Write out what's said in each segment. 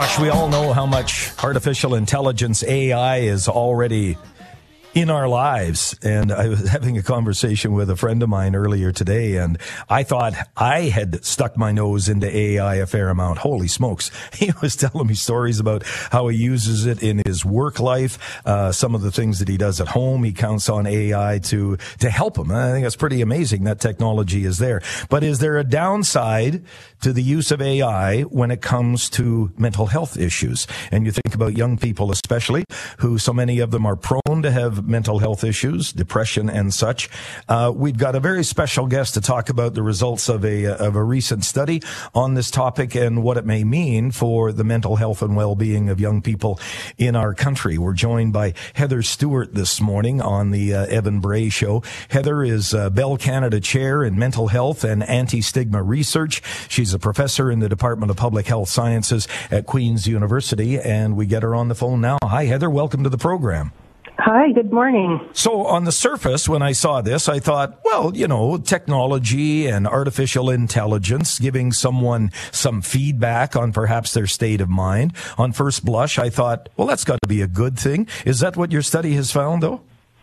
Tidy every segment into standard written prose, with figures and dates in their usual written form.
Gosh, we all know how much artificial intelligence, AI, is already in our lives. And I was having a conversation with a friend of mine earlier today, and I thought I had stuck my nose into AI a fair amount. Holy smokes. He was telling me stories about how he uses it in his work life, some of the things that he does at home. He counts on AI to help him. I think that's pretty amazing that technology is there. But is there a downside to the use of AI when it comes to mental health issues? And you think about young people especially, who so many of them are prone to have mental health issues, depression and such. We've got a very special guest to talk about the results of a recent study on this topic and what it may mean for the mental health and well-being of young people in our country. We're joined by Heather Stewart this morning on the Evan Bray Show. Heather is Bell Canada Chair in Mental Health and Anti-Stigma Research. She's a professor in the Department of Public Health Sciences at Queen's University, and we get her on the phone now. Hi, Heather. Welcome to the program. Hi, good morning. So on the surface, when I saw this, I thought, well, you know, technology and artificial intelligence giving someone some feedback on perhaps their state of mind. On first blush, I thought, well, that's got to be a good thing. Is that what your study has found, though?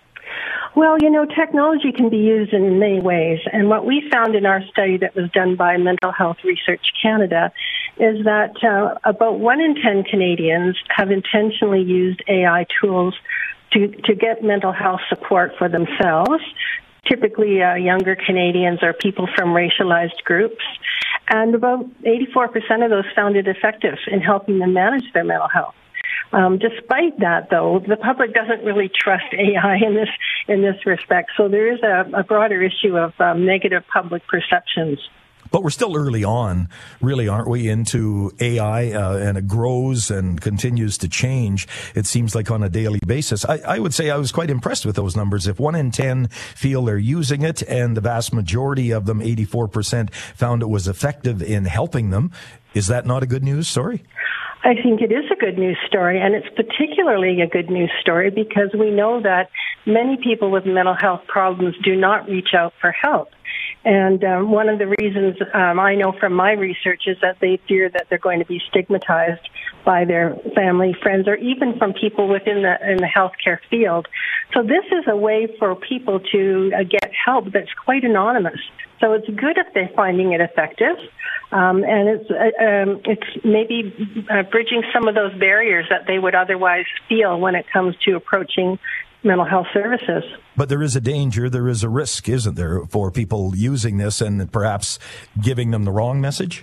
Well, you know, technology can be used in many ways. And what we found in our study that was done by Mental Health Research Canada is that about 1 in 10 Canadians have intentionally used AI tools to get mental health support for themselves. Typically, younger Canadians or people from racialized groups. And about 84% of those found it effective in helping them manage their mental health. Despite that, though, the public doesn't really trust AI in this respect. So there is a broader issue of negative public perceptions. But we're still early on, really, aren't we, into AI, and it grows and continues to change, it seems like, on a daily basis. I would say I was quite impressed with those numbers. If 1 in 10 feel they're using it, and the vast majority of them, 84%, found it was effective in helping them, is that not a good news story? I think it is a good news story, and it's particularly a good news story because we know that many people with mental health problems do not reach out for help. And one of the reasons I know from my research is that they fear that they're going to be stigmatized by their family, friends, or even from people within the healthcare field. So this is a way for people to get help that's quite anonymous. So it's good if they're finding it effective, and it's maybe bridging some of those barriers that they would otherwise feel when it comes to approaching mental health services. But there is a danger, there is a risk, isn't there, for people using this and perhaps giving them the wrong message?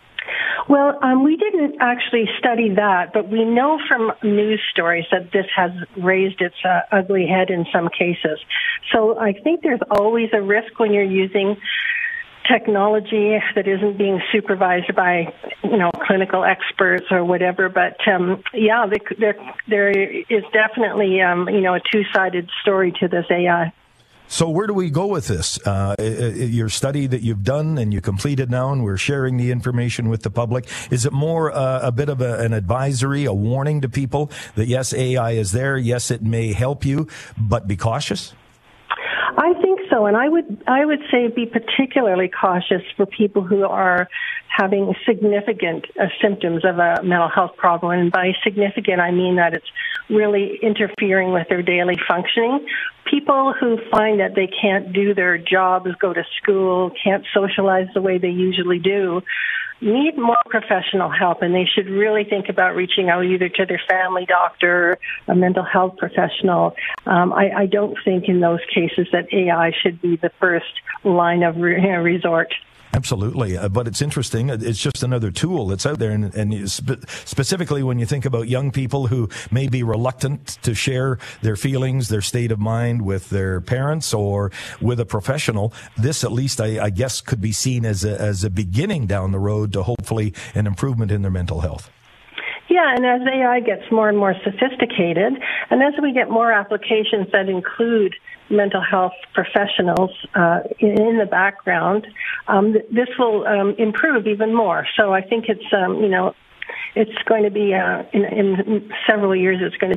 Well, we didn't actually study that, but we know from news stories that this has raised its ugly head in some cases. So I think there's always a risk when you're using technology that isn't being supervised by, you know, clinical experts or whatever. But yeah, there is definitely, you know, a two-sided story to this AI. So where do we go with this? Your study that you've done and you completed now, and we're sharing the information with the public, is it more a bit of an advisory, a warning to people that yes, AI is there, yes, it may help you, but be cautious? I think so, and I would say be particularly cautious for people who are having significant symptoms of a mental health problem. And by significant, I mean that it's really interfering with their daily functioning. People who find that they can't do their jobs, go to school, can't socialize the way they usually do, need more professional help, and they should really think about reaching out either to their family doctor, a mental health professional. I don't think in those cases that AI should be the first line of resort. Absolutely. But it's interesting. It's just another tool that's out there. And specifically when you think about young people who may be reluctant to share their feelings, their state of mind with their parents or with a professional, this at least, I guess, could be seen as a beginning down the road to hopefully an improvement in their mental health. Yeah, and as AI gets more and more sophisticated, and as we get more applications that include mental health professionals in the background, this will improve even more. So I think it's, you know, it's going to be, in several years, it's going to be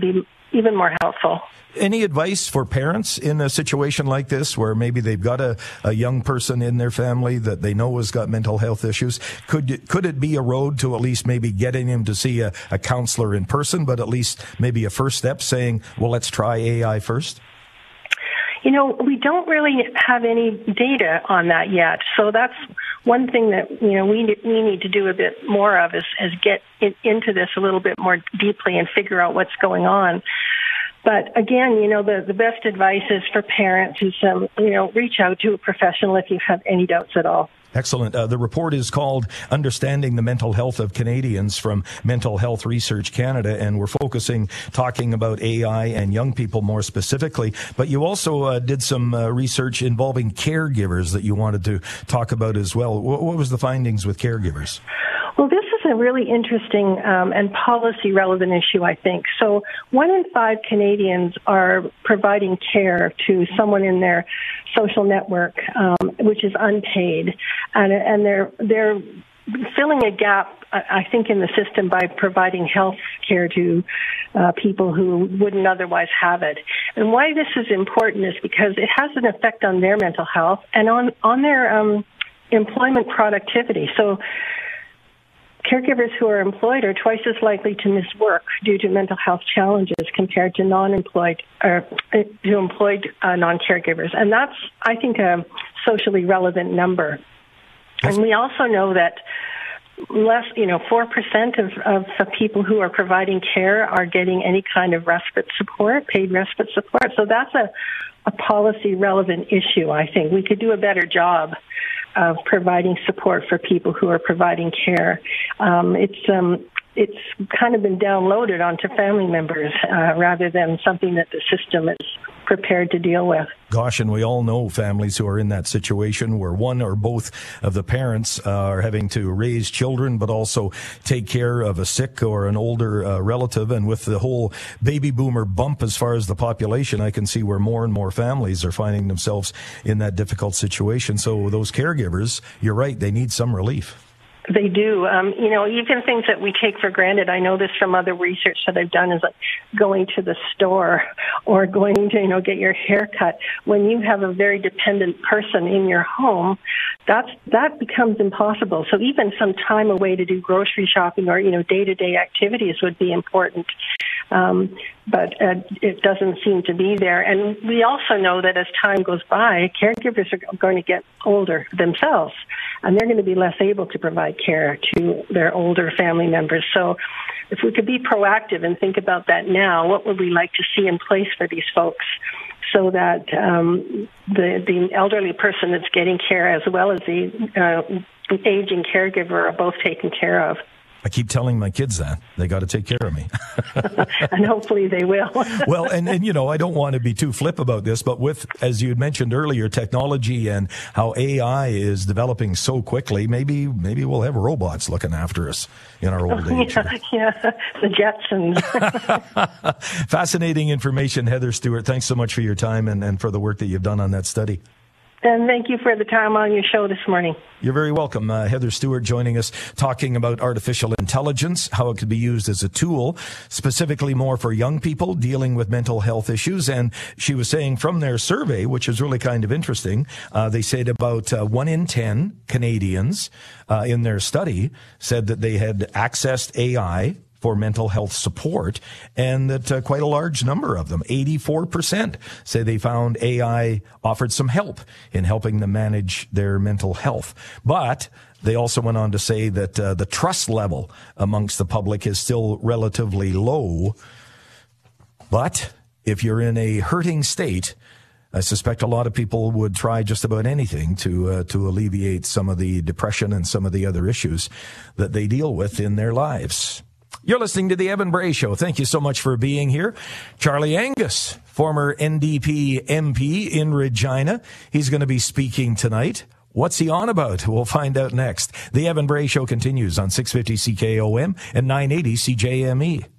even more helpful. Any advice for parents in a situation like this where maybe they've got a young person in their family that they know has got mental health issues? Could it be a road to at least maybe getting him to see a counselor in person, but at least maybe a first step saying, well, let's try AI first? We don't really have any data on that yet. So that's one thing that, we need to do a bit more of is get into this a little bit more deeply and figure out what's going on. But again, the best advice is for parents is, reach out to a professional if you have any doubts at all. Excellent. The report is called Understanding the Mental Health of Canadians from Mental Health Research Canada, and we're talking about AI and young people more specifically. But you also did some research involving caregivers that you wanted to talk about as well. What was the findings with caregivers? Well, this is a really interesting and policy-relevant issue, I think. So 1 in 5 Canadians are providing care to someone in their social network, which is unpaid, and they're filling a gap, I think, in the system by providing health care to people who wouldn't otherwise have it. And why this is important is because it has an effect on their mental health and on their employment productivity. So caregivers who are employed are twice as likely to miss work due to mental health challenges compared to non-caregivers. And that's, I think, a socially relevant number. And we also know that 4% of the people who are providing care are getting any kind of respite support, paid respite support. So that's a policy-relevant issue, I think. We could do a better job of providing support for people who are providing care. It's kind of been downloaded onto family members rather than something that the system is prepared to deal with. Gosh, and we all know families who are in that situation where one or both of the parents are having to raise children, but also take care of a sick or an older relative. And with the whole baby boomer bump as far as the population, I can see where more and more families are finding themselves in that difficult situation. So those caregivers, you're right, they need some relief. They do. Even things that we take for granted. I know this from other research that I've done is like going to the store or going to, get your hair cut. When you have a very dependent person in your home, that becomes impossible. So even some time away to do grocery shopping or, day-to-day activities would be important. But it doesn't seem to be there. And we also know that as time goes by, caregivers are going to get older themselves, and they're going to be less able to provide care to their older family members. So if we could be proactive and think about that now, what would we like to see in place for these folks so that the elderly person that's getting care as well as the aging caregiver are both taken care of? I keep telling my kids that. They got to take care of me. And hopefully they will. Well, and I don't want to be too flip about this, but with, as you had mentioned earlier, technology and how AI is developing so quickly, maybe we'll have robots looking after us in our old age. Yeah, the Jetsons. Fascinating information, Heather Stewart. Thanks so much for your time and for the work that you've done on that study. And thank you for the time on your show this morning. You're very welcome. Heather Stewart joining us, talking about artificial intelligence, how it could be used as a tool, specifically more for young people dealing with mental health issues. And she was saying from their survey, which is really kind of interesting, they said about 1 in 10 Canadians in their study said that they had accessed AI for mental health support, and that quite a large number of them, 84%, say they found AI offered some help in helping them manage their mental health. But they also went on to say that the trust level amongst the public is still relatively low. But if you're in a hurting state, I suspect a lot of people would try just about anything to alleviate some of the depression and some of the other issues that they deal with in their lives. You're listening to The Evan Bray Show. Thank you so much for being here. Charlie Angus, former NDP MP in Regina. He's going to be speaking tonight. What's he on about? We'll find out next. The Evan Bray Show continues on 650 CKOM and 980 CJME.